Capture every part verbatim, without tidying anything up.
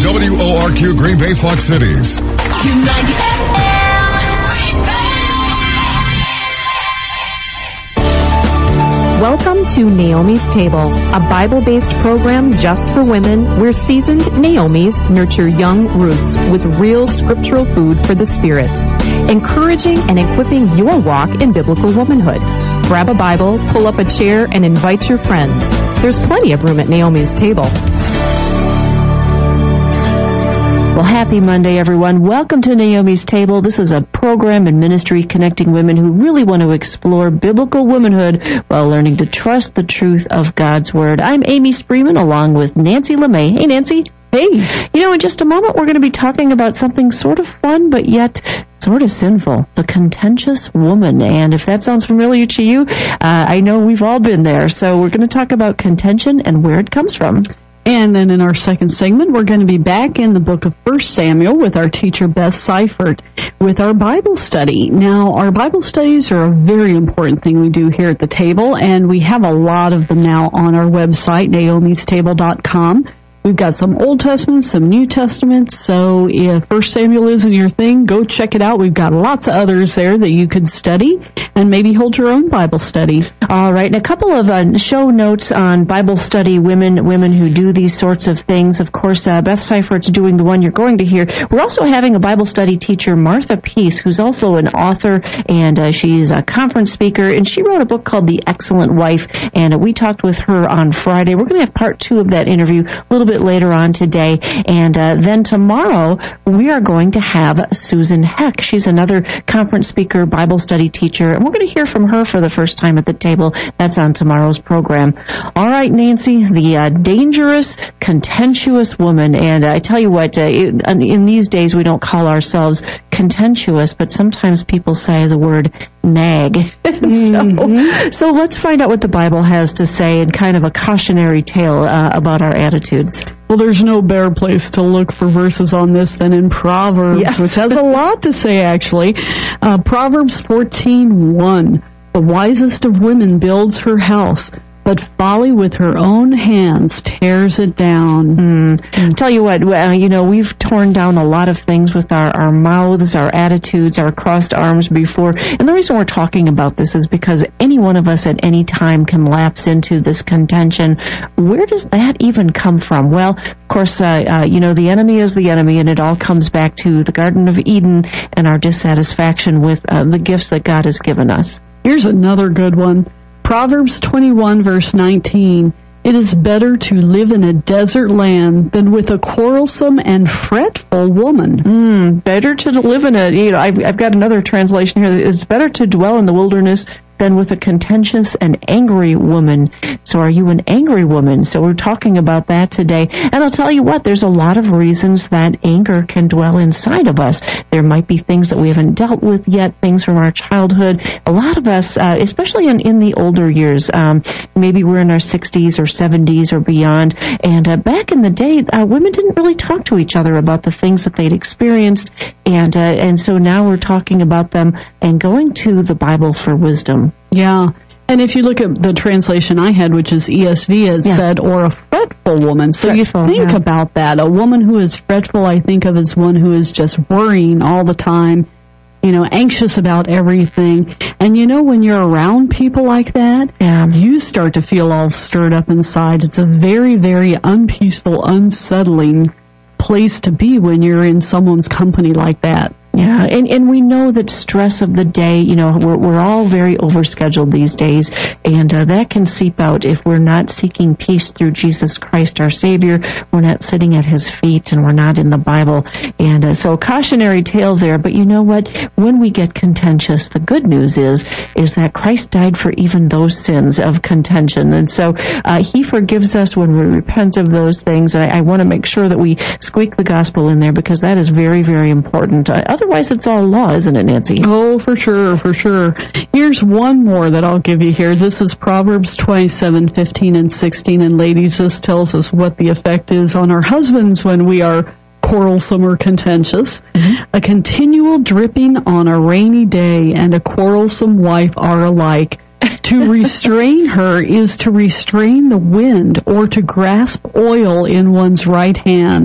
W O R Q Green Bay, Fox Cities. Q ninety F M. Welcome to Naomi's Table, a Bible-based program just for women where seasoned Naomis nurture young Ruths with real scriptural food for the spirit, encouraging and equipping your walk in biblical womanhood. Grab a Bible, pull up a chair, and invite your friends. There's plenty of room at Naomi's Table. Well, happy Monday, everyone. Welcome to Naomi's Table. This is a program and ministry connecting women who really want to explore biblical womanhood while learning to trust the truth of God's Word. I'm Amy Spreeman along with Nancy LeMay. Hey, Nancy. Hey. You know, in just a moment, we're going to be talking about something sort of fun, but yet sort of sinful, the contentious woman. And if that sounds familiar to you, uh, I know we've all been there. So we're going to talk about contention and where it comes from. And then in our second segment, we're going to be back in the book of First Samuel with our teacher, Beth Seifert, with our Bible study. Now, our Bible studies are a very important thing we do here at the table, and we have a lot of them now on our website, naomis table dot com. We've got some Old Testament, some New Testament, so if First Samuel isn't your thing, go check it out. We've got lots of others there that you can study and maybe hold your own Bible study. All right, and a couple of uh, show notes on Bible study, women women who do these sorts of things. Of course, uh, Beth Seifert's doing the one you're going to hear. We're also having a Bible study teacher, Martha Peace, who's also an author, and uh, she's a conference speaker, and she wrote a book called The Excellent Wife, and uh, we talked with her on Friday. We're going to have part two of that interview a little bit later on today. And uh, then tomorrow, we are going to have Susan Heck. She's another conference speaker, Bible study teacher, and we're going to hear from her for the first time at the table. That's on tomorrow's program. All right, Nancy, the uh, dangerous, contentious woman. And uh, I tell you what, uh, it, in these days, we don't call ourselves contentious, but sometimes people say the word nag. Mm-hmm. so, so let's find out what the Bible has to say in kind of a cautionary tale uh, about our attitudes. Well, there's no better place to look for verses on this than in Proverbs, yes. which has a lot to say, actually. Uh, Proverbs fourteen one, the wisest of women builds her house, but folly with her own hands tears it down. Mm. Tell you what, uh, you know, we've torn down a lot of things with our, our mouths, our attitudes, our crossed arms before. And the reason we're talking about this is because any one of us at any time can lapse into this contention. Where does that even come from? Well, of course, uh, uh, you know, the enemy is the enemy, and it all comes back to the Garden of Eden and our dissatisfaction with uh, the gifts that God has given us. Here's another good one. Proverbs twenty-one, verse nineteen, it is better to live in a desert land than with a quarrelsome and fretful woman. Mm, better to live in a, you know, I've, I've got another translation here. It's better to dwell in the wilderness than with a contentious and angry woman. So are you an angry woman? So we're talking about that today. And I'll tell you what, there's a lot of reasons that anger can dwell inside of us. There might be things that we haven't dealt with yet, things from our childhood. A lot of us, uh, especially in, in the older years, um, maybe we're in our sixties or seventies or beyond, and uh, back in the day, uh, women didn't really talk to each other about the things that they'd experienced, and uh, and so now we're talking about them and going to the Bible for wisdom. Yeah. And if you look at the translation I had, which is E S V, it yeah. said, or a fretful woman. So fretful, you think yeah. about that. A woman who is fretful, I think of as one who is just worrying all the time, you know, anxious about everything. And you know, when you're around people like that, yeah. you start to feel all stirred up inside. It's a very, very unpeaceful, unsettling place to be when you're in someone's company like that. Yeah, and, and we know that stress of the day, you know, we're, we're all very overscheduled these days, and uh, that can seep out if we're not seeking peace through Jesus Christ, our Savior. We're not sitting at His feet, and we're not in the Bible. And uh, so cautionary tale there, but you know what? When we get contentious, the good news is, is that Christ died for even those sins of contention. And so uh, He forgives us when we repent of those things. And I, I want to make sure that we squeak the gospel in there, because that is very, very important. Uh, Otherwise, it's all law, isn't it, Nancy? Oh, for sure, for sure. Here's one more that I'll give you here. This is Proverbs twenty-seven, fifteen, and sixteen. And ladies, this tells us what the effect is on our husbands when we are quarrelsome or contentious. Mm-hmm. A continual dripping on a rainy day and a quarrelsome wife are alike. To restrain her is to restrain the wind, or to grasp oil in one's right hand.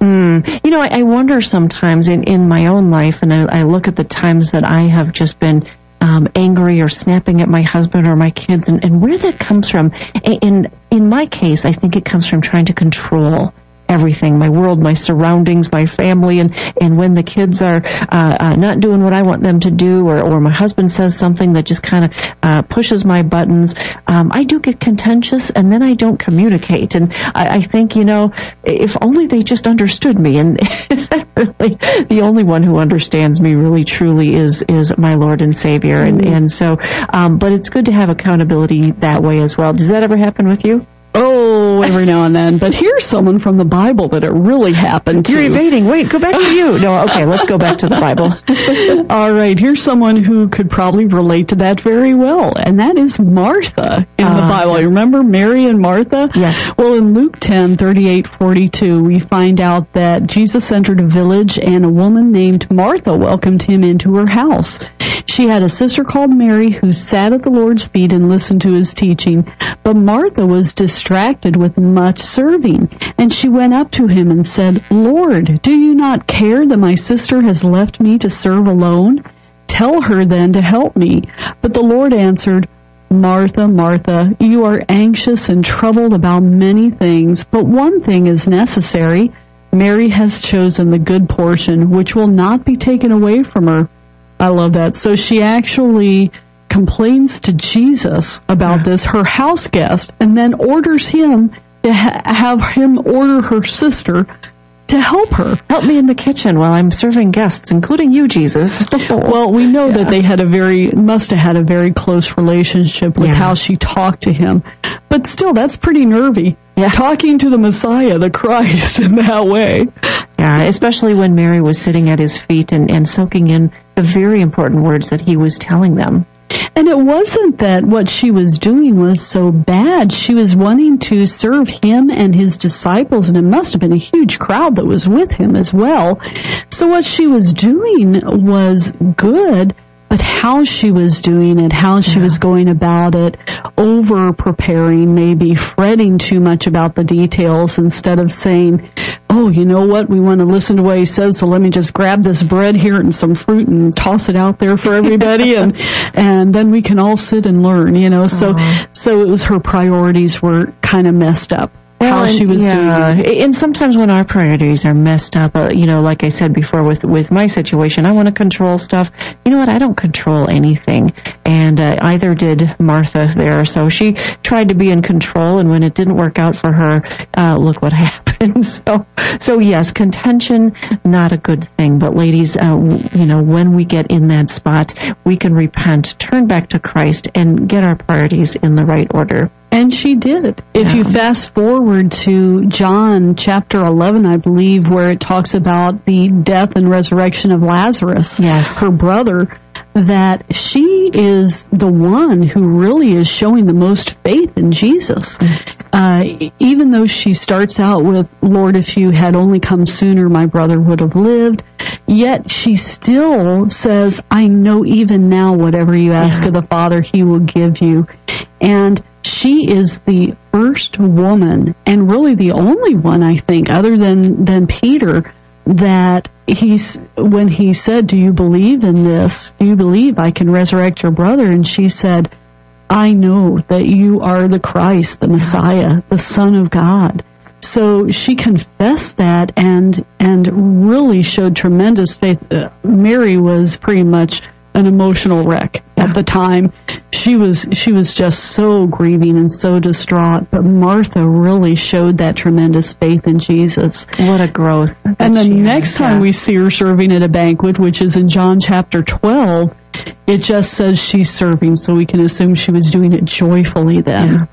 Mm. You know, I, I wonder sometimes in, in my own life, and I, I look at the times that I have just been um, angry or snapping at my husband or my kids, and, and where that comes from. In, in my case, I think it comes from trying to control everything, my world, my surroundings, my family, and, and when the kids are uh, uh, not doing what I want them to do, or, or my husband says something that just kind of uh, pushes my buttons, um, I do get contentious, and then I don't communicate. And I, I think, you know, if only they just understood me, and really, the only one who understands me really truly is is my Lord and Savior. Mm-hmm. And, and so, um, but it's good to have accountability that way as well. Does that ever happen with you? Oh, every now and then. But here's someone from the Bible that it really happened to. You're evading. Wait, go back to you. No, okay, let's go back to the Bible. All right, here's someone who could probably relate to that very well, and that is Martha in uh, the Bible. Yes. You remember Mary and Martha? Yes. Well, in Luke ten, thirty-eight, forty-two, we find out that Jesus entered a village, and a woman named Martha welcomed him into her house. She had a sister called Mary who sat at the Lord's feet and listened to his teaching, but Martha was distracted distracted with much serving. And she went up to him and said, Lord, do you not care that my sister has left me to serve alone? Tell her then to help me. But the Lord answered, Martha, Martha, you are anxious and troubled about many things, but one thing is necessary. Mary has chosen the good portion, which will not be taken away from her. I love that. So she actually complains to Jesus about this, her house guest, and then orders him to ha- have him order her sister to help her. Help me in the kitchen while I'm serving guests, including you, Jesus. Well, we know yeah. that they had a very, must have had a very close relationship with yeah. how she talked to him. But still, that's pretty nervy. Yeah. Talking to the Messiah, the Christ, in that way. Yeah, especially when Mary was sitting at his feet and, and soaking in the very important words that he was telling them. And it wasn't that what she was doing was so bad. She was wanting to serve him and his disciples, and it must have been a huge crowd that was with him as well. So what she was doing was good, but how she was doing it, how she yeah. was going about it, over-preparing, maybe fretting too much about the details instead of saying, oh, you know what, we want to listen to what he says, so let me just grab this bread here and some fruit and toss it out there for everybody, and and then we can all sit and learn, you know. So, uh-huh. so it was her priorities were kind of messed up. Well, how she was yeah. doing it. And sometimes when our priorities are messed up, uh, you know, like I said before with, with my situation, I want to control stuff. You know what? I don't control anything. And uh, either did Martha there. So she tried to be in control, and when it didn't work out for her, uh, look what happened. So, so yes, contention, not a good thing. But ladies, uh, you know, when we get in that spot, we can repent, turn back to Christ, and get our priorities in the right order. And she did. If yeah. you fast forward to John chapter eleven, I believe, where it talks about the death and resurrection of Lazarus, yes. her brother, that she is the one who really is showing the most faith in Jesus. Mm-hmm. Uh, even though she starts out with, Lord, if you had only come sooner, my brother would have lived, yet she still says, I know even now whatever you ask yeah. of the Father, he will give you. And she is the first woman, and really the only one, I think, other than, than Peter, that he's, when he said, do you believe in this? Do you believe I can resurrect your brother? And she said, I know that you are the Christ, the Messiah, the Son of God. So she confessed that and, and really showed tremendous faith. Uh, Mary was pretty much an emotional wreck at the time. She was she was just so grieving and so distraught, but Martha really showed that tremendous faith in Jesus. What a growth. And the next had, time yeah. we see her serving at a banquet, which is in John chapter twelve, it just says she's serving, so we can assume she was doing it joyfully then. Yeah.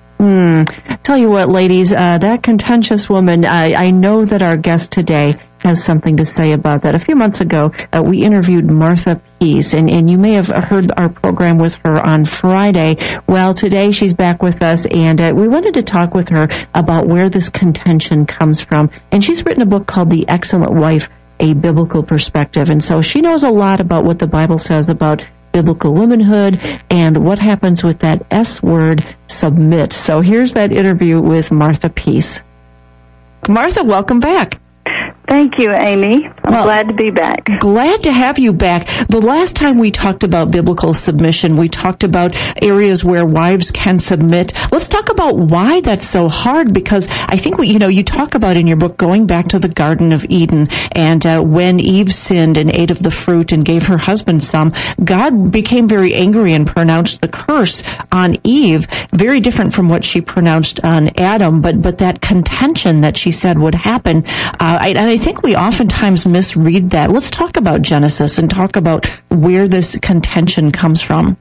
Mm. Tell you what, ladies, uh, that contentious woman, I, I know that our guest today has something to say about that. A few months ago, uh, we interviewed Martha Peace, and, and you may have heard our program with her on Friday. Well, today she's back with us, and uh, we wanted to talk with her about where this contention comes from. And she's written a book called The Excellent Wife, A Biblical Perspective. And so she knows a lot about what the Bible says about biblical womanhood and what happens with that S word, submit. So here's that interview with Martha Peace. Martha, welcome back. Thank you, Amy. I'm Well, glad to be back. Glad to have you back. The last time we talked about biblical submission, we talked about areas where wives can submit. Let's talk about why that's so hard, because I think, we, you know, you talk about in your book going back to the Garden of Eden, and uh, when Eve sinned and ate of the fruit and gave her husband some, God became very angry and pronounced the curse on Eve, very different from what she pronounced on Adam, but, but that contention that she said would happen, uh, I, and I think we oftentimes misread that. Let's talk about Genesis and talk about where this contention comes from.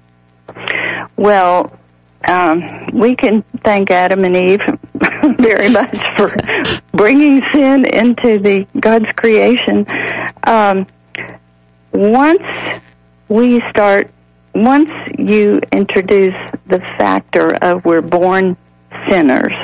Well, um, we can thank Adam and Eve very much for bringing sin into the God's creation. Um, once we start, once you introduce the factor of we're born sinners,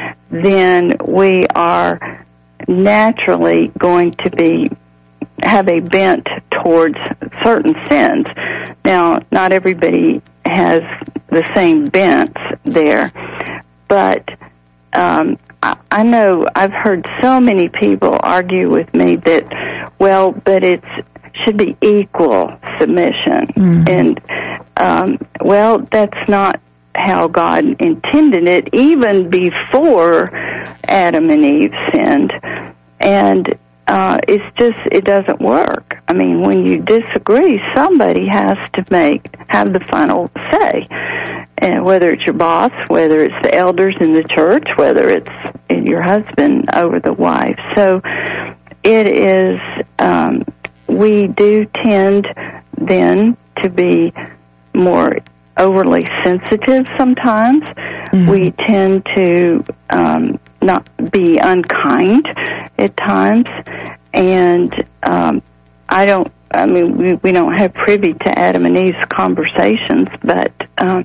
then we are naturally going to be have a bent towards certain sins. Now, not everybody has the same bents there, but um, I, I know I've heard so many people argue with me that, well, but it's should be equal submission, mm-hmm. and um, well, that's not how God intended it, even before Adam and Eve sinned, and uh, it's just, it doesn't work. I mean, when you disagree, somebody has to make, have the final say, and whether it's your boss, whether it's the elders in the church, whether it's your husband over the wife. So it is, um, we do tend then to be more overly sensitive sometimes. Mm-hmm. We tend to um, not be unkind at times, and um, I don't. I mean, we, we don't have privy to Adam and Eve's conversations, but um,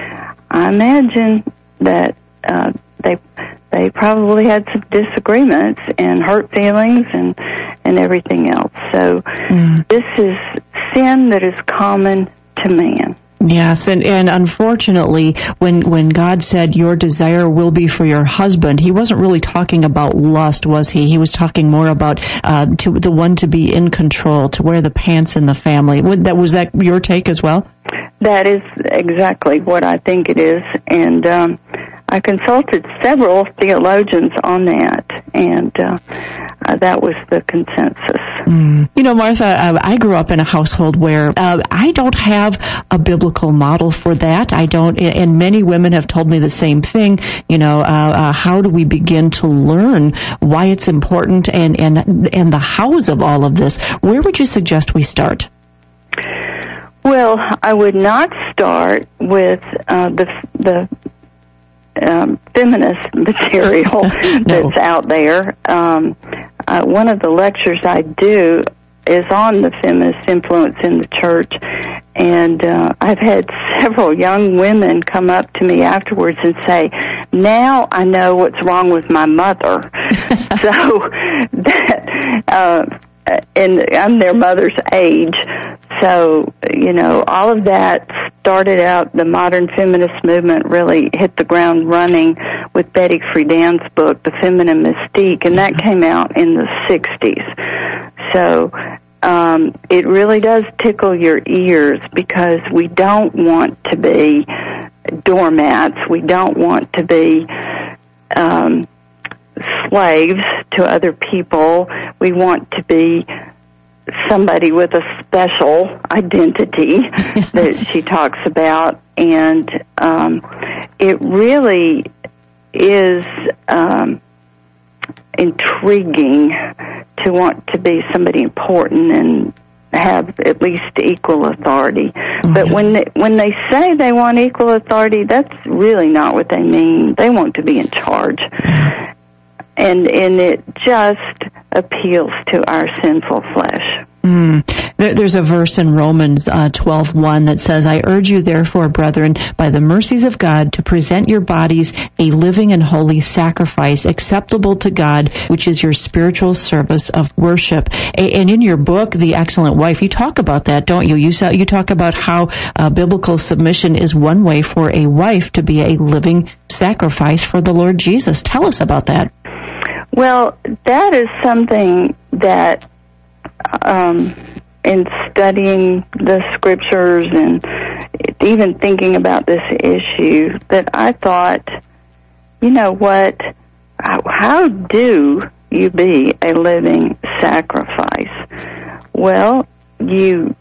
I imagine that uh, they they probably had some disagreements and hurt feelings and and everything else. So mm. this is sin that is common to man. Yes, and, and unfortunately, when when God said your desire will be for your husband, he wasn't really talking about lust, was he? He was talking more about uh, to the one to be in control, to wear the pants in the family. Would that was that your take as well? That is exactly what I think it is, and um, I consulted several theologians on that, and uh, uh, that was the consensus. Mm. You know, Martha, uh, I grew up in a household where uh, I don't have a biblical model for that. I don't, and many women have told me the same thing. You know, uh, uh, how do we begin to learn why it's important and and and the hows of all of this? Where would you suggest we start? Well, I would not start with uh, the the um, feminist material no. that's out there. Um, uh, one of the lectures I do is on the feminist influence in the church, and uh, I've had several young women come up to me afterwards and say, now I know what's wrong with my mother. so that, uh, and I'm their mother's age. So, you know, all of that started out, the modern feminist movement really hit the ground running with Betty Friedan's book, The Feminine Mystique, and that came out in the sixties. So um, it really does tickle your ears because we don't want to be doormats. We don't want to be um, slaves to other people. We want to be somebody with a special identity that she talks about, and um, it really is um, intriguing to want to be somebody important and have at least equal authority. Mm-hmm. But when they, when they say they want equal authority, that's really not what they mean. They want to be in charge. And and it just appeals to our sinful flesh. Mm. There, there's a verse in Romans uh, twelve one that says, I urge you therefore, brethren, by the mercies of God, to present your bodies a living and holy sacrifice, acceptable to God, which is your spiritual service of worship. A, and in your book, The Excellent Wife, you talk about that, don't you? You, you talk about how uh, biblical submission is one way for a wife to be a living sacrifice for the Lord Jesus. Tell us about that. Well, that is something that um, in studying the scriptures and even thinking about this issue, that I thought, you know what, how, how do you be a living sacrifice? Well, you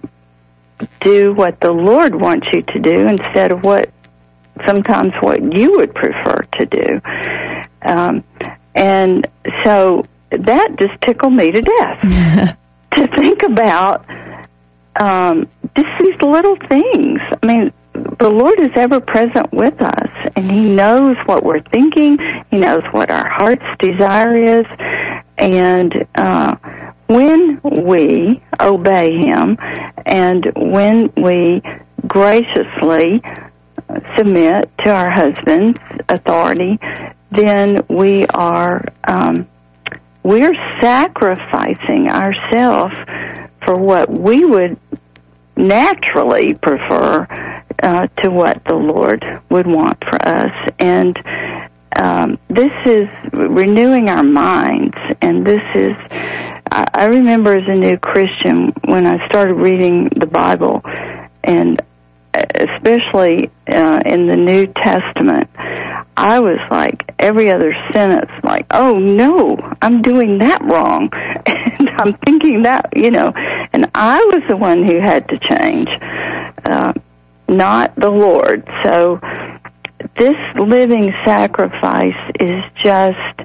do what the Lord wants you to do instead of what sometimes what you would prefer to do. Um, and so that just tickled me to death to think about um, just these little things. I mean, the Lord is ever present with us, and He knows what we're thinking. He knows what our heart's desire is. And uh, when we obey Him and when we graciously submit to our husband's authority, then we are um, we're sacrificing ourselves for what we would naturally prefer uh, to what the Lord would want for us. And um, this is renewing our minds, and this is, I, I remember as a new Christian when I started reading the Bible, and especially uh, in the New Testament, I was like, every other sentence, like, oh no, I'm doing that wrong. And I'm thinking that, you know, and I was the one who had to change, uh, not the Lord. So this living sacrifice is just,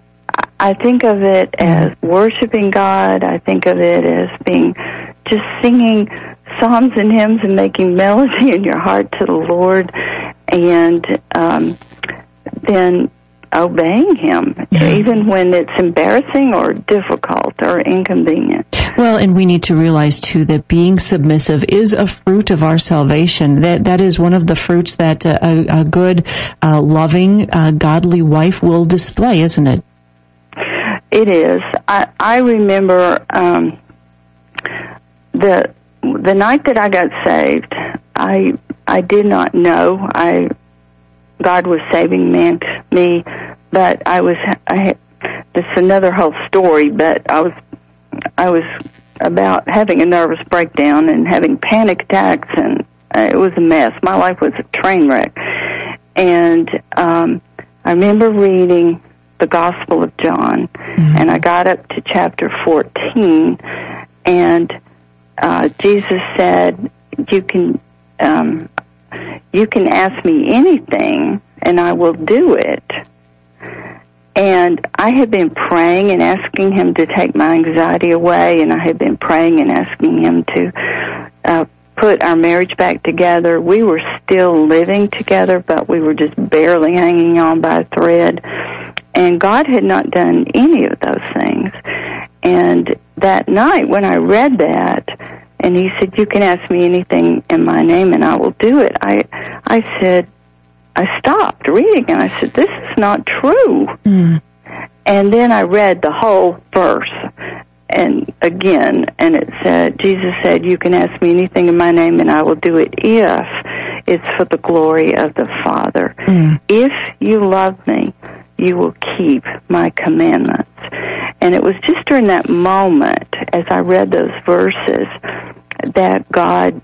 I think of it as worshiping God. I think of it as being just singing psalms and hymns and making melody in your heart to the Lord, and um, then obeying Him, yeah. even when it's embarrassing or difficult or inconvenient. Well, and we need to realize, too, that being submissive is a fruit of our salvation. That That is one of the fruits that uh, a, a good, uh, loving, uh, godly wife will display, isn't it? It is. I, I remember um, the the night that I got saved, I I did not know I God was saving me, me but I was I this is another whole story. But I was I was about having a nervous breakdown and having panic attacks, and uh, it was a mess. My life was a train wreck, and um, I remember reading the Gospel of John, mm-hmm. and I got up to chapter fourteen, and uh, Jesus said, "You can, um, you can ask me anything, and I will do it." And I had been praying and asking Him to take my anxiety away, and I had been praying and asking Him to uh, put our marriage back together. We were still living together, but we were just barely hanging on by a thread. And God had not done any of those things. And that night when I read that, and He said, "You can ask me anything in my name and I will do it," I I said, I stopped reading and I said, "This is not true." Mm. And then I read the whole verse, and again, and it said, Jesus said, "You can ask me anything in my name and I will do it if it's for the glory of the Father. Mm. If you love me, you will keep my commandments." And it was just during that moment, as I read those verses, that God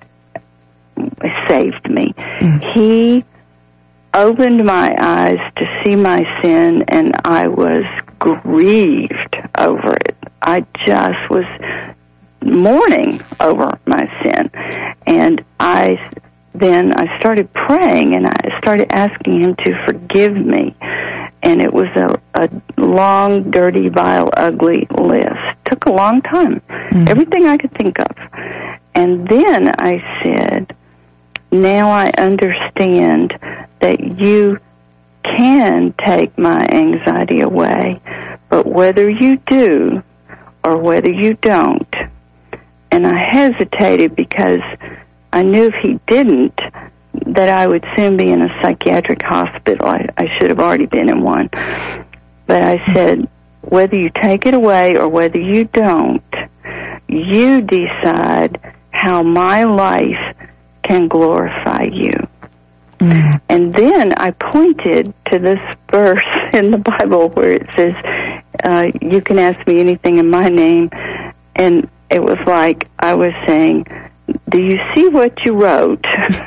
saved me. Mm. He opened my eyes to see my sin, and I was grieved over it. I just was mourning over my sin. And I then I started praying, and I started asking Him to forgive me. And it was a, a long, dirty, vile, ugly list. Took a long time. Mm. Everything I could think of. And then I said, "Now I understand that you can take my anxiety away, but whether you do or whether you don't." And I hesitated because I knew if He didn't, that I would soon be in a psychiatric hospital. I, I should have already been in one. But I said, "Whether you take it away or whether you don't, you decide how my life can glorify you." Mm. And then I pointed to this verse in the Bible where it says, uh, "You can ask me anything in my name and it was like I was saying, do you see what you wrote?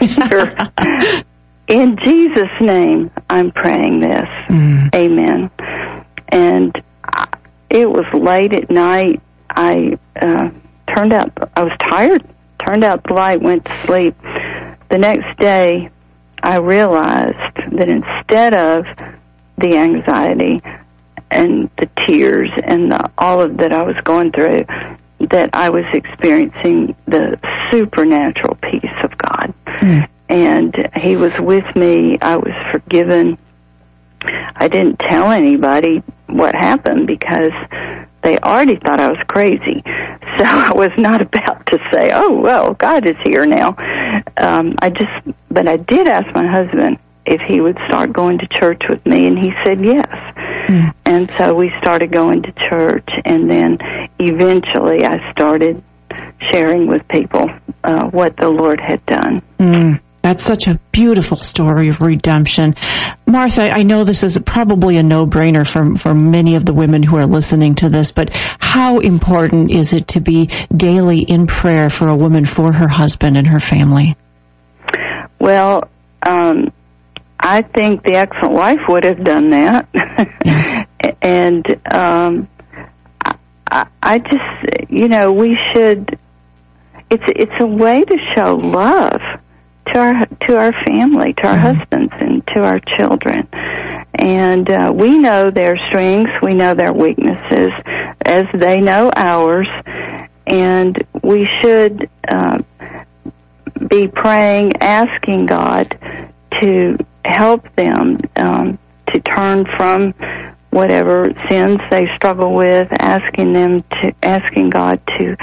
In Jesus' name, I'm praying this. Mm. Amen. And it was late at night. I uh, turned out, I was tired, turned out the light, went to sleep. The next day, I realized that instead of the anxiety and the tears and the, all of that I was going through, that I was experiencing the supernatural peace of God. Mm. And He was with me. I was forgiven. I didn't tell anybody what happened because they already thought I was crazy. So I was not about to say, oh, well, God is here now. Um, I just, but I did ask my husband if he would start going to church with me, and he said yes. Mm. And so we started going to church, and then eventually I started sharing with people uh, what the Lord had done. Mm. That's such a beautiful story of redemption. Martha, I know this is probably a no-brainer for, for many of the women who are listening to this, but how important is it to be daily in prayer for a woman for her husband and her family? Well, um, I think the excellent wife would have done that. Yes. And um, I, I just, you know, we should, it's, it's a way to show love to our to our family, to our mm-hmm. husbands, and to our children. And uh, we know their strengths, we know their weaknesses, as they know ours. And we should uh, be praying, asking God to help them um, to turn from whatever sins they struggle with, asking them to asking God to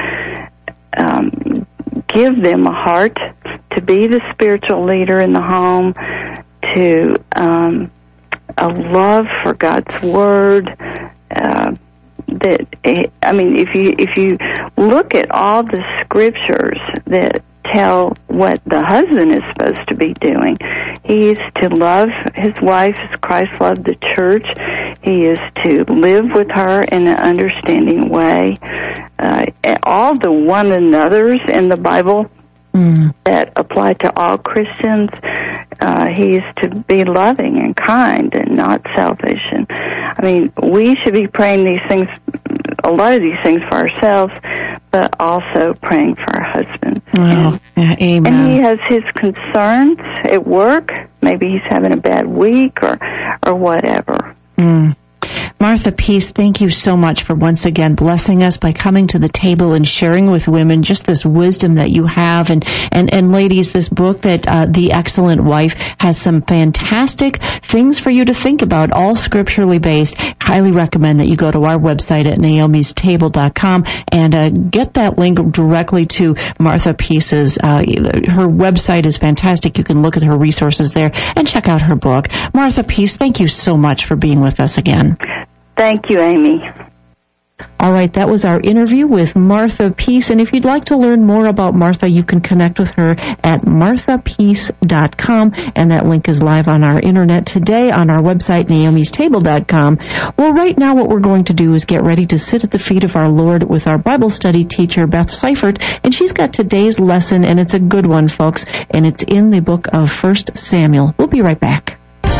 um, give them a heart to be the spiritual leader in the home, to um, a love for God's Word. Uh, that I mean, if you if you look at all the scriptures that tell what the husband is supposed to be doing, he is to love his wife as Christ loved the church. He is to live with her in an understanding way. Uh, all the one another's in the Bible mm. that apply to all Christians. Uh, he is to be loving and kind and not selfish. And I mean, we should be praying these things, a lot of these things for ourselves, but also praying for our husbands. Wow. And, Amen. And he has his concerns at work. Maybe he's having a bad week or, or whatever. Mm. Martha Peace, thank you so much for once again blessing us by coming to the table and sharing with women just this wisdom that you have. And, and, and ladies, this book that uh, The Excellent Wife has some fantastic things for you to think about, all scripturally based. Highly recommend that you go to our website at naomis table dot com and uh, get that link directly to Martha Peace's. Uh, her website is fantastic. You can look at her resources there and check out her book. Martha Peace, thank you so much for being with us again. Thank you, Amy. All right, that was our interview with Martha Peace. And if you'd like to learn more about Martha, you can connect with her at martha peace dot com. And that link is live on our internet today on our website, naomis table dot com. Well, right now what we're going to do is get ready to sit at the feet of our Lord with our Bible study teacher, Beth Seifert. And she's got today's lesson, and it's a good one, folks. And it's in the book of First Samuel. We'll be right back.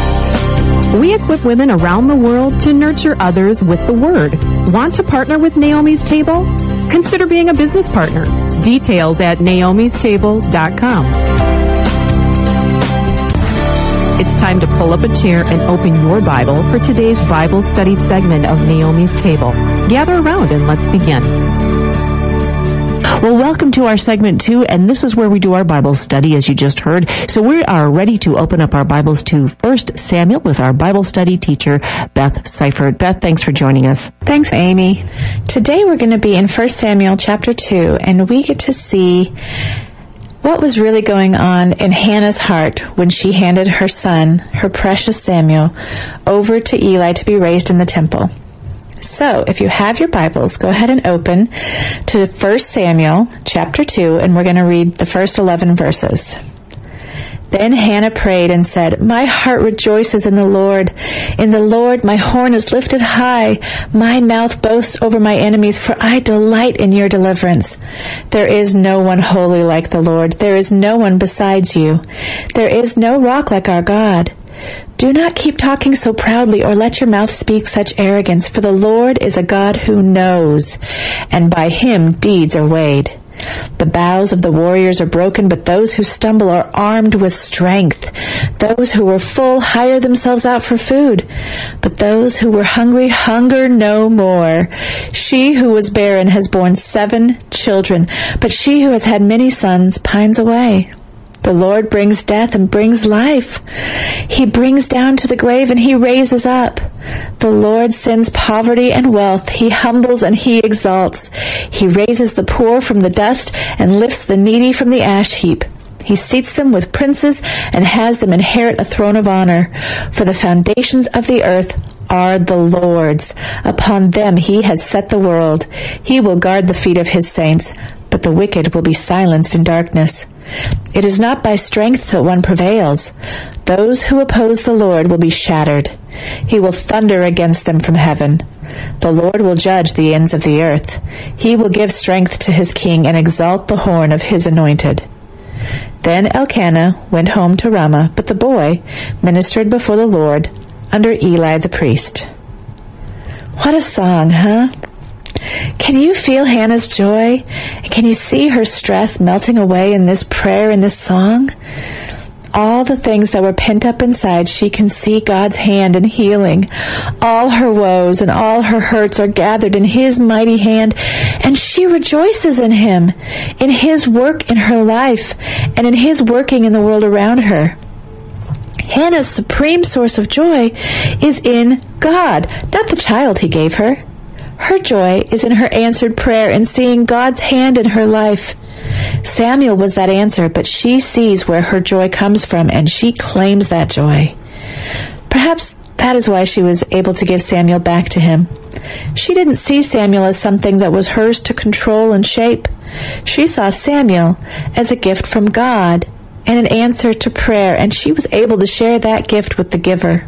We equip women around the world to nurture others with the Word. Want to partner with Naomi's Table? Consider being a business partner. Details at naomis table dot com. It's time to pull up a chair and open your Bible for today's Bible study segment of Naomi's Table. Gather around and let's begin. Well, welcome to our segment two, and this is where we do our Bible study, as you just heard. So we are ready to open up our Bibles to First Samuel with our Bible study teacher, Beth Seifert. Beth, thanks for joining us. Thanks, Amy. Today we're going to be in First Samuel chapter two, and we get to see what was really going on in Hannah's heart when she handed her son, her precious Samuel, over to Eli to be raised in the temple. So, if you have your Bibles, go ahead and open to First Samuel chapter two, and we're going to read the first eleven verses. Then Hannah prayed and said, "My heart rejoices in the Lord. In the Lord my horn is lifted high. My mouth boasts over my enemies, for I delight in your deliverance. There is no one holy like the Lord. There is no one besides you. There is no rock like our God. Do not keep talking so proudly, or let your mouth speak such arrogance, for the Lord is a God who knows, and by him deeds are weighed. The bows of the warriors are broken, but those who stumble are armed with strength. Those who were full hire themselves out for food, but those who were hungry hunger no more. She who was barren has borne seven children, but she who has had many sons pines away. The Lord brings death and brings life. He brings down to the grave and he raises up. The Lord sends poverty and wealth. He humbles and he exalts. He raises the poor from the dust and lifts the needy from the ash heap. He seats them with princes and has them inherit a throne of honor. For the foundations of the earth are the Lord's. Upon them he has set the world. He will guard the feet of his saints, but the wicked will be silenced in darkness. It is not by strength that one prevails. Those who oppose the Lord will be shattered. He will thunder against them from heaven. The Lord will judge the ends of the earth. He will give strength to his king and exalt the horn of his anointed. Then Elkanah went home to Ramah, but the boy ministered before the Lord under Eli the priest. What a song, huh? Can you feel Hannah's joy? Can you see her stress melting away in this prayer, in this song? All the things that were pent up inside, she can see God's hand in healing. All her woes and all her hurts are gathered in his mighty hand, and she rejoices in him, in his work in her life, and in his working in the world around her. Hannah's supreme source of joy is in God, not the child he gave her. Her joy is in her answered prayer and seeing God's hand in her life. Samuel was that answer, but she sees where her joy comes from, and she claims that joy. Perhaps that is why she was able to give Samuel back to him. She didn't see Samuel as something that was hers to control and shape. She saw Samuel as a gift from God and an answer to prayer, and she was able to share that gift with the giver.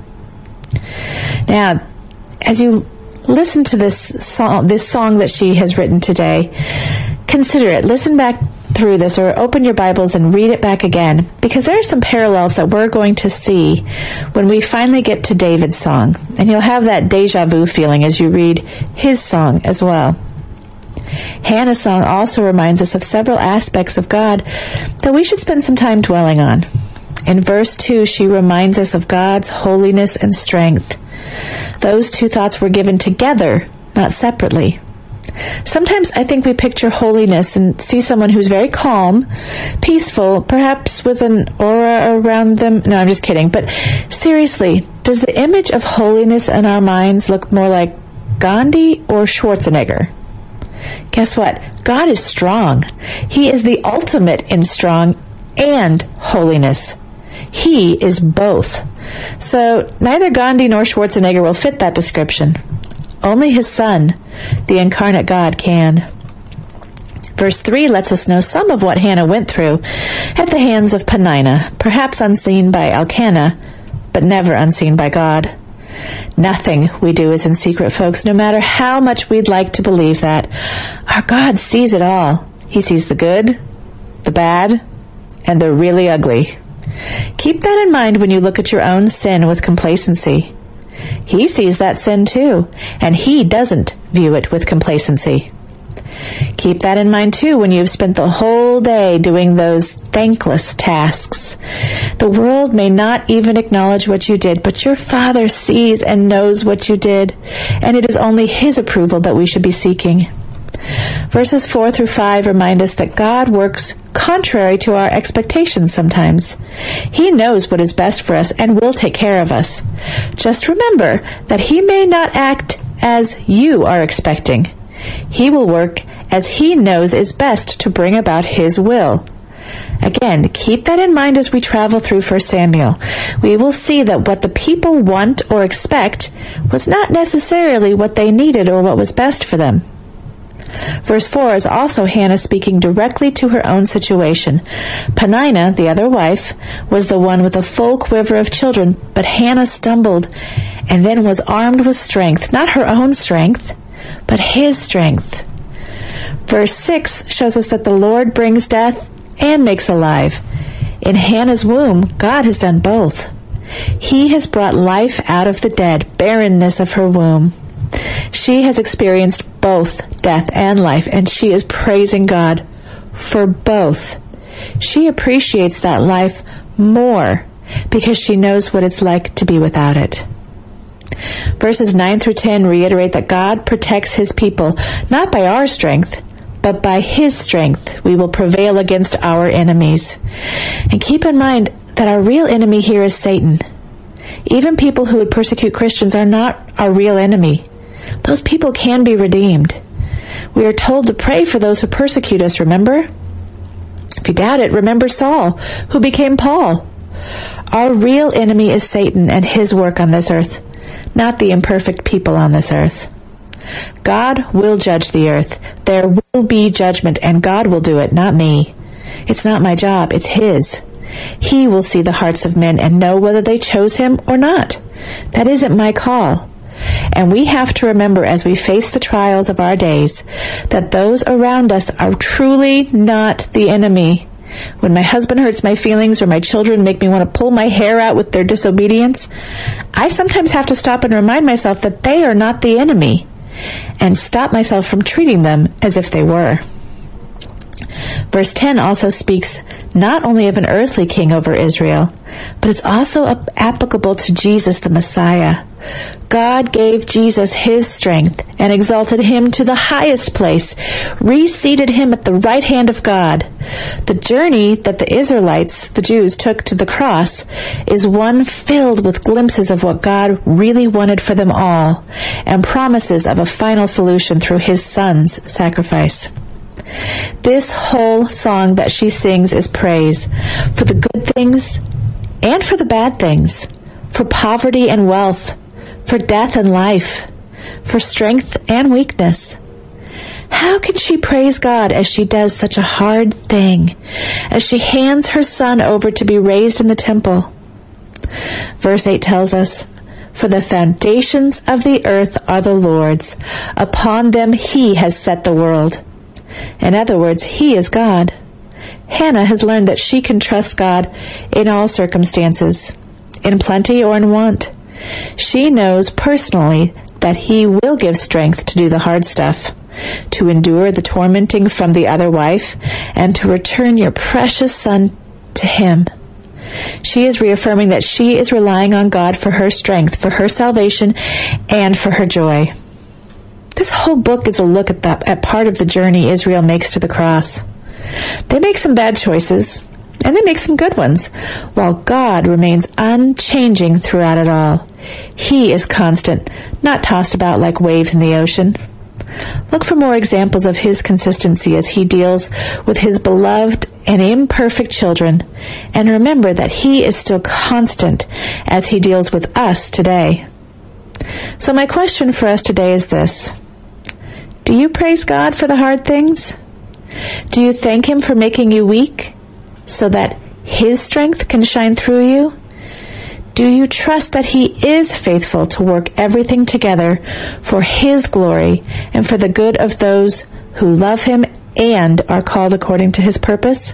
Now, as you listen to this song, this song that she has written today, consider it. Listen back through this, or open your Bibles and read it back again, because there are some parallels that we're going to see when we finally get to David's song, and you'll have that deja vu feeling as you read his song as well. Hannah's song also reminds us of several aspects of God that we should spend some time dwelling on. In verse two, she reminds us of God's holiness and strength. Those two thoughts were given together, not separately. Sometimes I think we picture holiness and see someone who's very calm, peaceful, perhaps with an aura around them. No, I'm just kidding. But seriously, does the image of holiness in our minds look more like Gandhi or Schwarzenegger? Guess what? God is strong. He is the ultimate in strong and holiness. He is both. So neither Gandhi nor Schwarzenegger will fit that description. Only his Son, the incarnate God, can. Verse three lets us know some of what Hannah went through at the hands of Peninnah, perhaps unseen by Elkanah, but never unseen by God. Nothing we do is in secret, folks, no matter how much we'd like to believe that. Our God sees it all. He sees the good, the bad, and the really ugly. Keep that in mind when you look at your own sin with complacency. He sees that sin too, and he doesn't view it with complacency. Keep that in mind too when you've spent the whole day doing those thankless tasks. The world may not even acknowledge what you did, but your Father sees and knows what you did, and it is only his approval that we should be seeking. Verses four through five remind us that God works contrary to our expectations sometimes. He knows what is best for us and will take care of us. Just remember that he may not act as you are expecting. He will work as he knows is best to bring about his will. Again, keep that in mind as we travel through First Samuel. We will see that what the people want or expect was not necessarily what they needed or what was best for them. Verse four is also Hannah speaking directly to her own situation. Peninnah, the other wife, was the one with a full quiver of children, but Hannah stumbled and then was armed with strength, not her own strength, but his strength. Verse six shows us that the Lord brings death and makes alive. In Hannah's womb, God has done both. He has brought life out of the dead, barrenness of her womb. She has experienced both death and life, and she is praising God for both. She appreciates that life more because she knows what it's like to be without it. Verses nine through ten reiterate that God protects his people, not by our strength, but by his strength we will prevail against our enemies. And keep in mind that our real enemy here is Satan. Even people who would persecute Christians are not our real enemy. Those people can be redeemed. We are told to pray for those who persecute us, remember? If you doubt it, remember Saul, who became Paul. Our real enemy is Satan and his work on this earth, not the imperfect people on this earth. God will judge the earth. There will be judgment, and God will do it, not me. It's not my job, it's his. He will see the hearts of men and know whether they chose him or not. That isn't my call. And we have to remember as we face the trials of our days that those around us are truly not the enemy. When my husband hurts my feelings or my children make me want to pull my hair out with their disobedience, I sometimes have to stop and remind myself that they are not the enemy and stop myself from treating them as if they were. Verse ten also speaks not only of an earthly king over Israel, but it's also applicable to Jesus the Messiah. God gave Jesus his strength and exalted him to the highest place, reseated him at the right hand of God. The journey that the Israelites, the Jews, took to the cross is one filled with glimpses of what God really wanted for them all and promises of a final solution through his son's sacrifice. This whole song that she sings is praise for the good things and for the bad things, for poverty and wealth, for death and life, for strength and weakness. How can she praise God as she does such a hard thing, as she hands her son over to be raised in the temple? Verse eight tells us, "For the foundations of the earth are the Lord's. Upon them he has set the world." In other words, he is God. Hannah has learned that she can trust God in all circumstances, in plenty or in want. She knows personally that he will give strength to do the hard stuff, to endure the tormenting from the other wife, and to return your precious son to him. She is reaffirming that she is relying on God for her strength, for her salvation, and for her joy. This whole book is a look at, the, at part of the journey Israel makes to the cross. They make some bad choices, and they make some good ones, while God remains unchanging throughout it all. He is constant, not tossed about like waves in the ocean. Look for more examples of his consistency as he deals with his beloved and imperfect children, and remember that he is still constant as he deals with us today. So my question for us today is this. Do you praise God for the hard things? Do you thank him for making you weak so that his strength can shine through you? Do you trust that he is faithful to work everything together for his glory and for the good of those who love him and are called according to his purpose?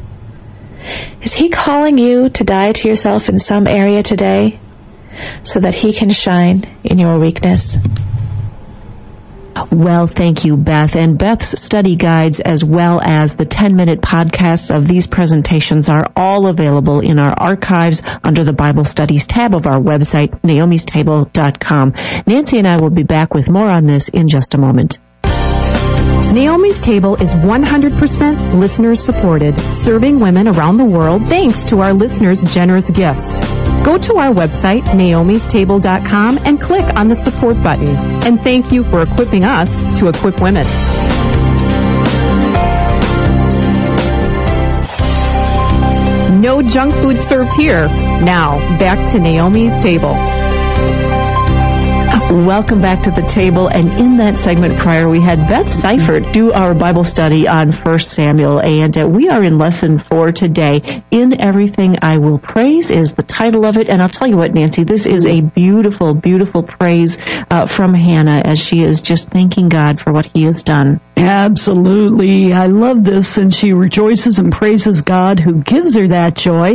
Is he calling you to die to yourself in some area today so that he can shine in your weakness? Well, thank you, Beth. And Beth's study guides as well as the ten-minute podcasts of these presentations are all available in our archives under the Bible Studies tab of our website, naomis table dot com. Nancy and I will be back with more on this in just a moment. Naomi's Table is one hundred percent listener-supported, serving women around the world thanks to our listeners' generous gifts. Go to our website, naomis table dot com, and click on the support button. And thank you for equipping us to equip women. No junk food served here. Now, back to Naomi's Table. Welcome back to the table. And in that segment prior, we had Beth Seifert do our Bible study on First Samuel. And uh, we are in lesson four today. In Everything I Will Praise is the title of it. And I'll tell you what, Nancy, this is a beautiful, beautiful praise uh, from Hannah as she is just thanking God for what he has done. Absolutely. I love this. And she rejoices and praises God who gives her that joy.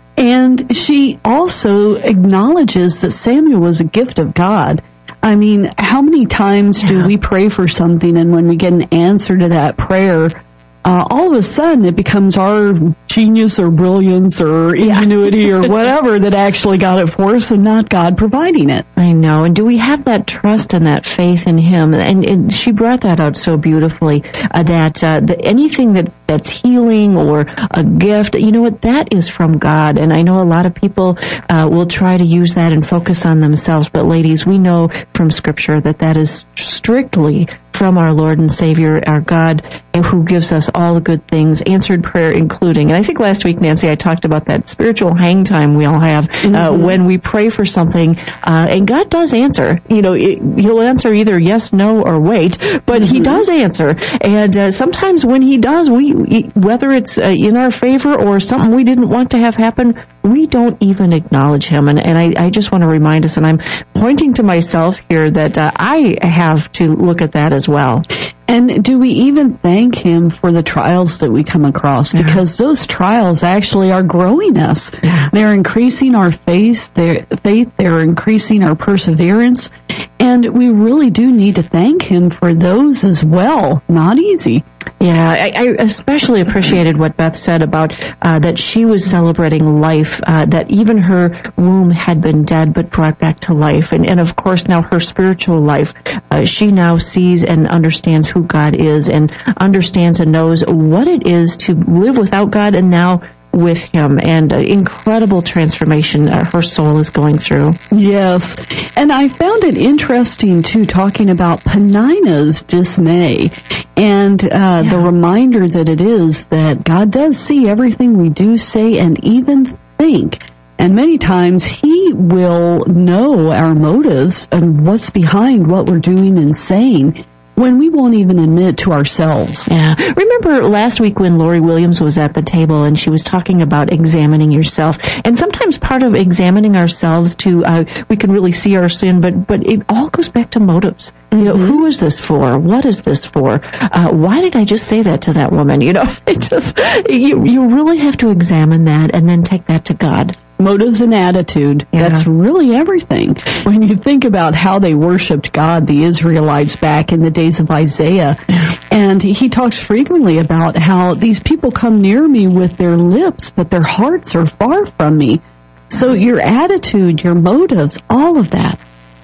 And she also acknowledges that Samuel was a gift of God. I mean, how many times do Yeah. we pray for something, and when we get an answer to that prayer, uh, all of a sudden it becomes our genius or brilliance or ingenuity yeah. or whatever that actually got it for us and not God providing it. I know. And do we have that trust and that faith in him? And, and she brought that out so beautifully, uh, that uh, the, anything that's, that's healing or a gift, you know what, that is from God. And I know a lot of people uh, will try to use that and focus on themselves. But ladies, we know from Scripture that that is strictly from our Lord and Savior, our God, who gives us all the good things, answered prayer including. And I think last week, Nancy, I talked about that spiritual hang time we all have mm-hmm. uh, when we pray for something, uh, and God does answer. You know, it, he'll answer either yes, no, or wait, but mm-hmm. he does answer. And uh, sometimes when he does, we, whether it's uh, in our favor or something we didn't want to have happen, we don't even acknowledge him. And, and I, I just want to remind us, and I'm pointing to myself here, that uh, I have to look at that as well. And do we even thank him for the trials that we come across? Yeah. Because those trials actually are growing us. Yeah. They're increasing our faith, their faith, they're increasing our perseverance. And we really do need to thank him for those as well. Not easy. Yeah, I, I especially appreciated what Beth said about uh, that she was celebrating life, uh, that even her womb had been dead but brought back to life. And, and of course now her spiritual life, uh, she now sees and understands who God is and understands and knows what it is to live without God and now with him, and uh, incredible transformation uh, her soul is going through. Yes, and I found it interesting too, talking about Penina's dismay and uh, yeah. the reminder that it is that God does see everything we do, say, and even think. And many times he will know our motives and what's behind what we're doing and saying, when we won't even admit to ourselves. Yeah. Remember last week when Lori Williams was at the table and she was talking about examining yourself. And sometimes part of examining ourselves to, uh, we can really see our sin, but, but it all goes back to motives. Mm-hmm. You know, who is this for? What is this for? Uh, why did I just say that to that woman? You know, it just, you, you really have to examine that and then take that to God. Motives and attitude. Yeah. That's really everything. When you think about how they worshipped God, the Israelites back in the days of Isaiah, and he talks frequently about how these people come near me with their lips, but their hearts are far from me. So your attitude, your motives, all of that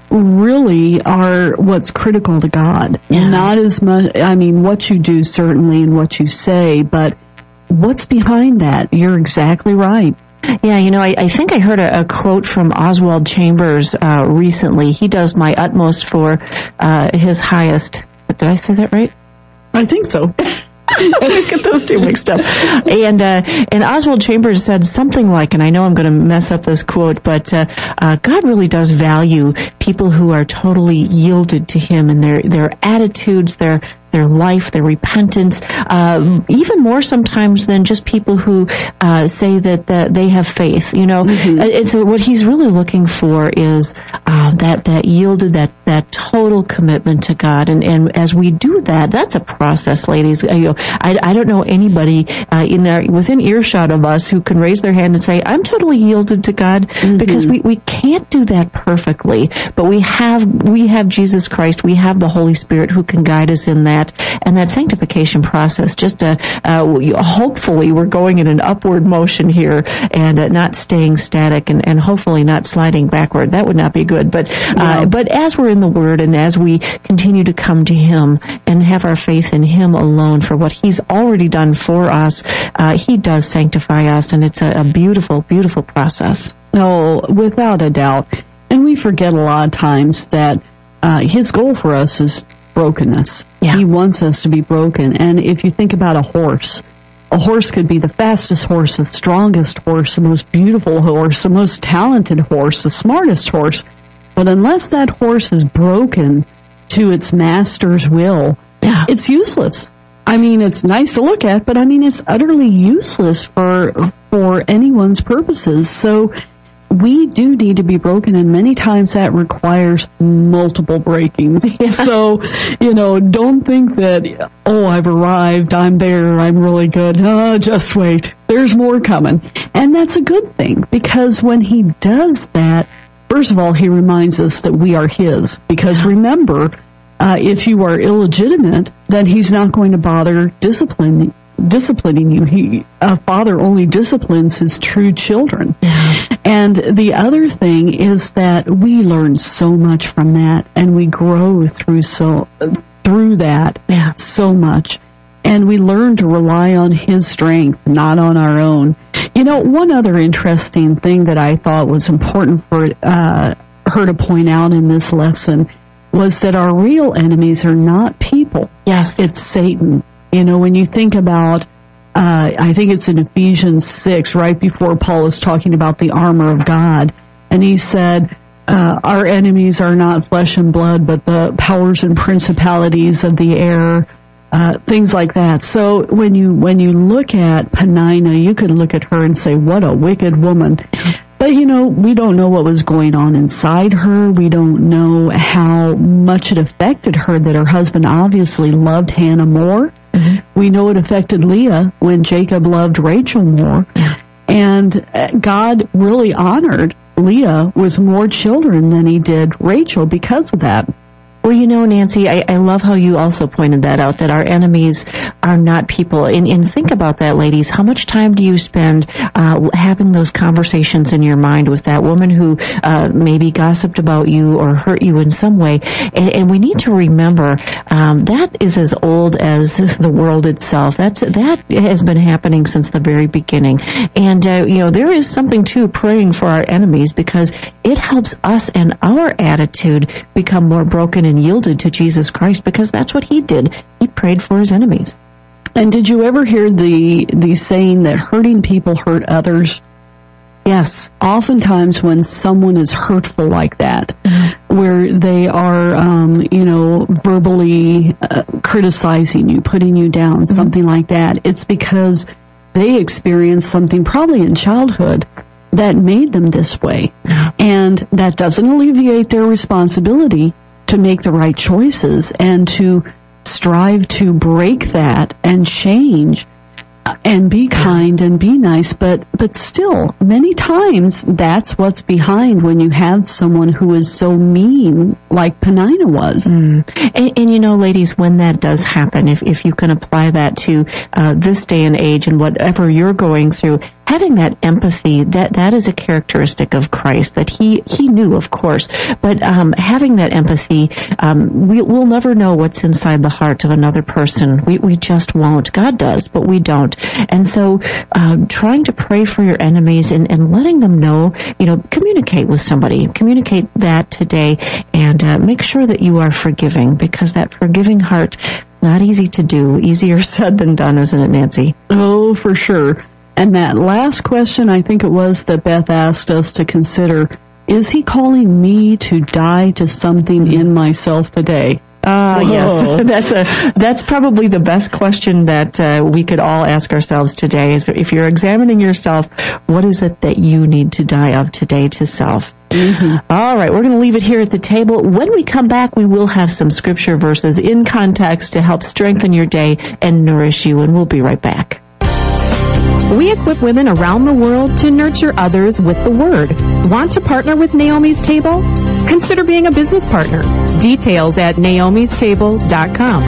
really are what's critical to God. Yeah. Not as much, I mean, what you do certainly and what you say, but what's behind that? You're exactly right. Yeah, you know, I, I think I heard a, a quote from Oswald Chambers uh, recently. He does my utmost for uh, his highest. Did I say that right? I think so. I always get those two mixed up. And uh, and Oswald Chambers said something like, and I know I'm going to mess up this quote, but uh, uh, God really does value people who are totally yielded to him and their their attitudes, their their life, their repentance, uh, even more sometimes than just people who uh, say that, that they have faith. You know, mm-hmm. it's uh, what he's really looking for is uh, that that yielded, that that total commitment to God. And and as we do that, that's a process, ladies. You know, I, I don't know anybody uh, in our, within earshot of us who can raise their hand and say, "I'm totally yielded to God," mm-hmm. because we we can't do that perfectly. But we have we have Jesus Christ, we have the Holy Spirit who can guide us in that. And that sanctification process, just uh, uh, hopefully we're going in an upward motion here and uh, not staying static and, and hopefully not sliding backward. That would not be good. But uh, no. but as we're in the Word and as we continue to come to Him and have our faith in Him alone for what He's already done for us, uh, He does sanctify us, and it's a, a beautiful, beautiful process. Oh, without a doubt. And we forget a lot of times that uh, His goal for us is brokenness. Yeah. He wants us to be broken. And if you think about a horse, a horse could be the fastest horse, the strongest horse, the most beautiful horse, the most talented horse, the smartest horse. But unless that horse is broken to its master's will, Yeah. it's useless. I mean, it's nice to look at, but I mean, it's utterly useless for for anyone's purposes. So we do need to be broken, and many times that requires multiple breakings. Yeah. So, you know, don't think that, oh, I've arrived, I'm there, I'm really good. Oh, just wait. There's more coming. And that's a good thing, because when he does that, first of all, he reminds us that we are his. Because remember, uh, if you are illegitimate, then he's not going to bother disciplining disciplining you. He, a father only disciplines his true children. And the other thing is that we learn so much from that, and we grow through so through that Yeah. so much. And we learn to rely on his strength, not on our own. You know, one other interesting thing that I thought was important for uh, her to point out in this lesson was that our real enemies are not people. Yes. It's Satan. You know, when you think about, uh, I think it's in Ephesians six, right before Paul is talking about the armor of God, and he said, uh, our enemies are not flesh and blood, but the powers and principalities of the air, uh, things like that. So when you, when you look at Peninnah, you could look at her and say, what a wicked woman. But, you know, we don't know what was going on inside her. We don't know how much it affected her that her husband obviously loved Hannah more. Mm-hmm. We know it affected Leah when Jacob loved Rachel more. And God really honored Leah with more children than he did Rachel because of that. Well, you know, Nancy, I, I love how you also pointed that out, that our enemies are not people. And, and think about that, ladies. How much time do you spend uh, having those conversations in your mind with that woman who uh, maybe gossiped about you or hurt you in some way? And, and we need to remember um, that is as old as the world itself. That's that has been happening since the very beginning. And, uh, you know, there is something to praying for our enemies, because it helps us and our attitude become more broken and yielded to Jesus Christ, because that's what he did. He prayed for his enemies. And did you ever hear the the saying that hurting people hurt others? Yes. Oftentimes when someone is hurtful like that, where they are, um, you know, verbally uh, criticizing you, putting you down, mm-hmm. something like that, it's because they experienced something probably in childhood that made them this way. And that doesn't alleviate their responsibility to make the right choices and to strive to break that and change and be kind and be nice, but but still, many times that's what's behind when you have someone who is so mean like Peninnah was. Mm. And, and you know, ladies, when that does happen, if if you can apply that to uh, this day and age and whatever you're going through, having that empathy, that that is a characteristic of Christ that he he knew, of course, but um, having that empathy, um, we, we'll never know what's inside the heart of another person. We we just won't. God does, but we don't. And so, um, trying to pray for your enemies and, and letting them know, you know, communicate with somebody, communicate that today, and uh, make sure that you are forgiving, because that forgiving heart, not easy to do, easier said than done, isn't it, Nancy? Oh, for sure. And that last question, I think it was that Beth asked us to consider, is he calling me to die to something in myself today? Ah, uh, yes. That's a that's probably the best question that uh, we could all ask ourselves today. Is if you're examining yourself, what is it that you need to die of today to self? Mm-hmm. All right, we're going to leave it here at the table. When we come back, we will have some scripture verses in context to help strengthen your day and nourish you, and we'll be right back. We equip women around the world to nurture others with the Word. Want to partner with Naomi's Table? Consider being a business partner. Details at naomis table dot com.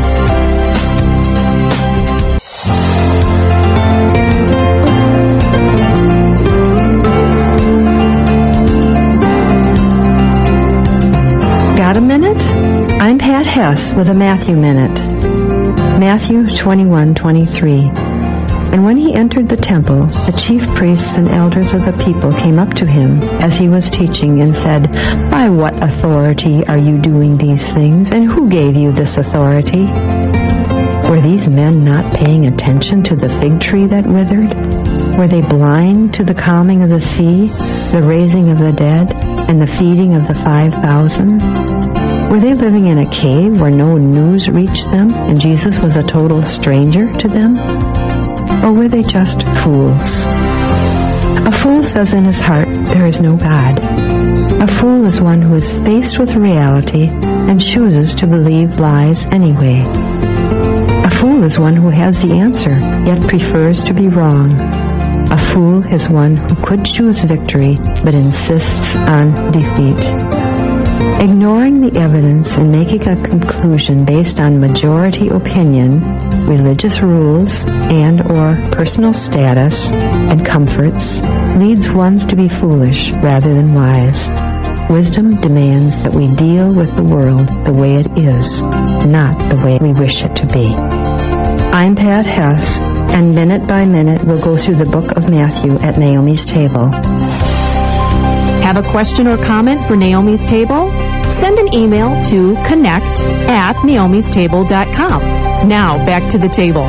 Got a minute? I'm Pat Hess with a Matthew Minute. Matthew twenty-one twenty-three. And when he entered the temple, the chief priests and elders of the people came up to him as he was teaching and said, "By what authority are you doing these things, and who gave you this authority?" Were these men not paying attention to the fig tree that withered? Were they blind to the calming of the sea, the raising of the dead, and the feeding of the five thousand? Were they living in a cave where no news reached them and Jesus was a total stranger to them? Or were they just fools? A fool says in his heart, there is no God. A fool is one who is faced with reality and chooses to believe lies anyway. A fool is one who has the answer, yet prefers to be wrong. A fool is one who could choose victory, but insists on defeat. Ignoring the evidence and making a conclusion based on majority opinion, religious rules, and or personal status and comforts leads one to be foolish rather than wise. Wisdom demands that we deal with the world the way it is, not the way we wish it to be. I'm Pat Hess, and minute by minute we'll go through the book of Matthew at Naomi's Table. Have a question or comment for Naomi's Table? Send an email to connect at naomis table dot com. Now, back to the table.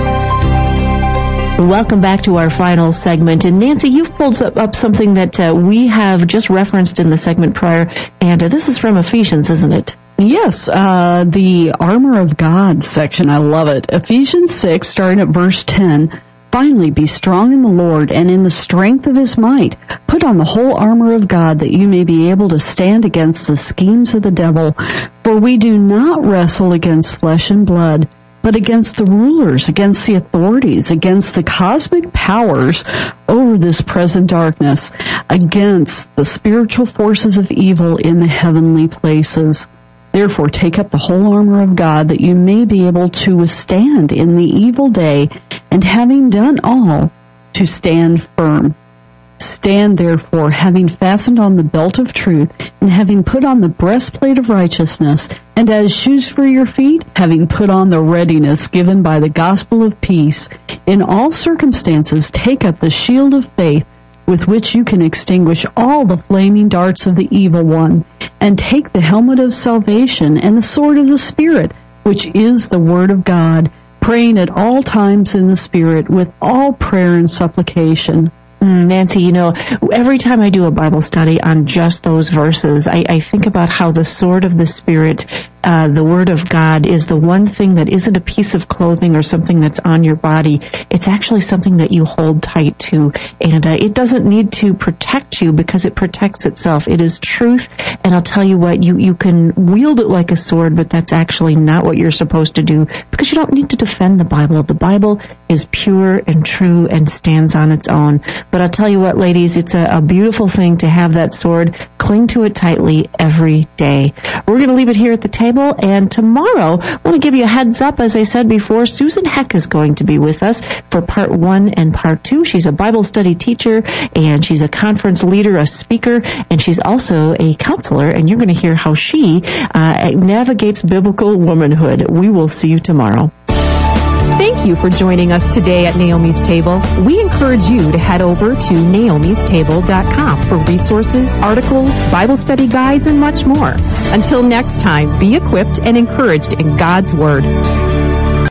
Welcome back to our final segment. And Nancy, you've pulled up, up something that uh, we have just referenced in the segment prior, and uh, this is from Ephesians, isn't it? Yes, uh, the Armor of God section. I love it. Ephesians six, starting at verse ten. Finally, be strong in the Lord and in the strength of his might. Put on the whole armor of God that you may be able to stand against the schemes of the devil. For we do not wrestle against flesh and blood, but against the rulers, against the authorities, against the cosmic powers over this present darkness, against the spiritual forces of evil in the heavenly places. Therefore, take up the whole armor of God that you may be able to withstand in the evil day, and having done all, to stand firm. Stand therefore, having fastened on the belt of truth, and having put on the breastplate of righteousness, and as shoes for your feet, having put on the readiness given by the gospel of peace. In all circumstances, take up the shield of faith, with which you can extinguish all the flaming darts of the evil one, and take the helmet of salvation and the sword of the Spirit, which is the word of God, praying at all times in the Spirit with all prayer and supplication. Mm, Nancy, you know, every time I do a Bible study on just those verses, I, I think about how the sword of the Spirit, uh, the Word of God, is the one thing that isn't a piece of clothing or something that's on your body. It's actually something that you hold tight to, and uh, it doesn't need to protect you because it protects itself. It is truth, and I'll tell you what, you, you can wield it like a sword, but that's actually not what you're supposed to do because you don't need to defend the Bible. The Bible is pure and true and stands on its own. But I'll tell you what, ladies, it's a, a beautiful thing to have that sword. Cling to it tightly every day. We're going to leave it here at the table, and tomorrow, I want to give you a heads up. As I said before, Susan Heck is going to be with us for part one and part two. She's a Bible study teacher, and she's a conference leader, a speaker, and she's also a counselor, and you're going to hear how she uh, navigates biblical womanhood. We will see you tomorrow. Thank you for joining us today at Naomi's Table. We encourage you to head over to naomis table dot com for resources, articles, Bible study guides, and much more. Until next time, be equipped and encouraged in God's Word.